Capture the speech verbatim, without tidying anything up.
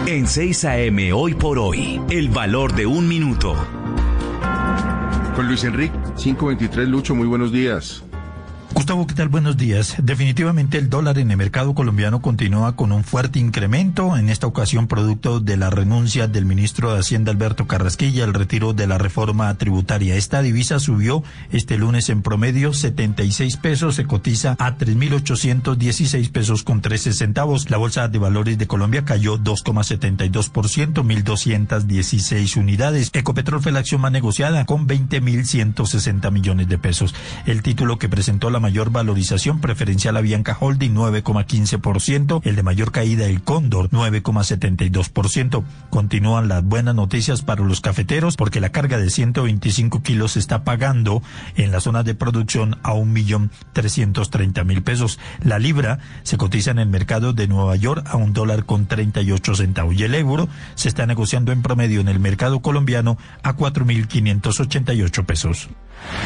En seis A M Hoy por Hoy, el valor de un minuto. Con Luis Enrique, cinco veintitrés, Lucho, muy buenos días. Gustavo, ¿qué tal? Buenos días. Definitivamente el dólar en el mercado colombiano continúa con un fuerte incremento, en esta ocasión producto de la renuncia del ministro de Hacienda Alberto Carrasquilla, el retiro de la reforma tributaria. Esta divisa subió este lunes en promedio setenta y seis pesos, se cotiza a tres mil ochocientos dieciséis pesos con trece centavos. La Bolsa de Valores de Colombia cayó dos coma setenta y dos por ciento, mil doscientas dieciséis unidades. Ecopetrol fue la acción más negociada con veinte mil ciento sesenta millones de pesos. El título que presentó la mayor valorización preferencial Avianca Holding, nueve coma quince por ciento, el de mayor caída el Cóndor, nueve coma setenta y dos por ciento. Continúan las buenas noticias para los cafeteros porque la carga de ciento veinticinco kilos se está pagando en la zona de producción a un millón trescientos treinta mil pesos. La libra se cotiza en el mercado de Nueva York a un dólar con treinta y ocho centavos y el euro se está negociando en promedio en el mercado colombiano a cuatro mil quinientos ochenta y ocho pesos.